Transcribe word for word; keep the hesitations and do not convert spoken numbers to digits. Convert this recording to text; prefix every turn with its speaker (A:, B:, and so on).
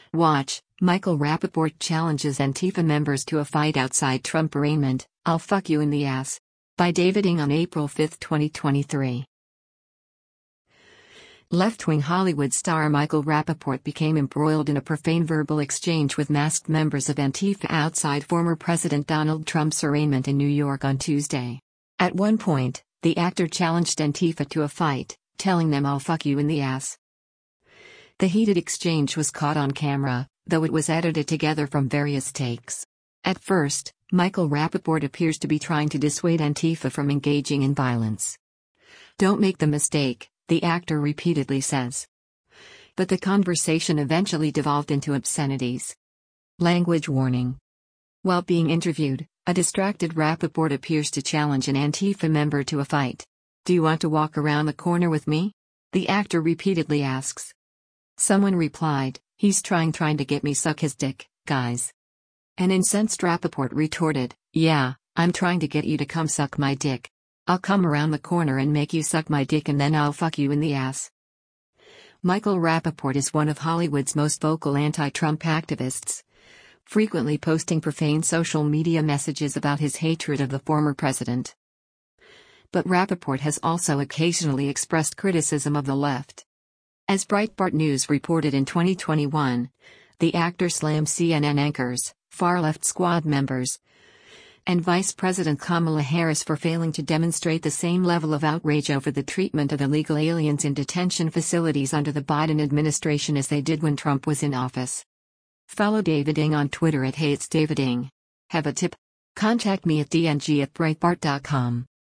A: Watch, Michael Rappaport challenges Antifa members to a fight outside Trump arraignment, "I'll fuck you in the ass." By David Ng on April fifth, twenty twenty-three. Left-wing Hollywood star Michael Rappaport became embroiled in a profane verbal exchange with masked members of Antifa outside former President Donald Trump's arraignment in New York on Tuesday. At one point, the actor challenged Antifa to a fight, telling them, "I'll fuck you in the ass." The heated exchange was caught on camera, though it was edited together from various takes. At first, Michael Rappaport appears to be trying to dissuade Antifa from engaging in violence. "Don't make the mistake," the actor repeatedly says. But the conversation eventually devolved into obscenities. Language warning. While being interviewed, a distracted Rappaport appears to challenge an Antifa member to a fight. "Do you want to walk around the corner with me?" the actor repeatedly asks. Someone replied, "He's trying trying to get me suck his dick, guys." An incensed Rappaport retorted, "Yeah, I'm trying to get you to come suck my dick. I'll come around the corner and make you suck my dick and then I'll fuck you in the ass." Michael Rappaport is one of Hollywood's most vocal anti-Trump activists, frequently posting profane social media messages about his hatred of the former president. But Rappaport has also occasionally expressed criticism of the left. As Breitbart News reported in twenty twenty-one, the actor slammed C N N anchors, far-left squad members, and Vice President Kamala Harris for failing to demonstrate the same level of outrage over the treatment of illegal aliens in detention facilities under the Biden administration as they did when Trump was in office. Follow David Ng on Twitter at Hey It's David Ng. Have a tip? Contact me at d n g at breitbart dot com.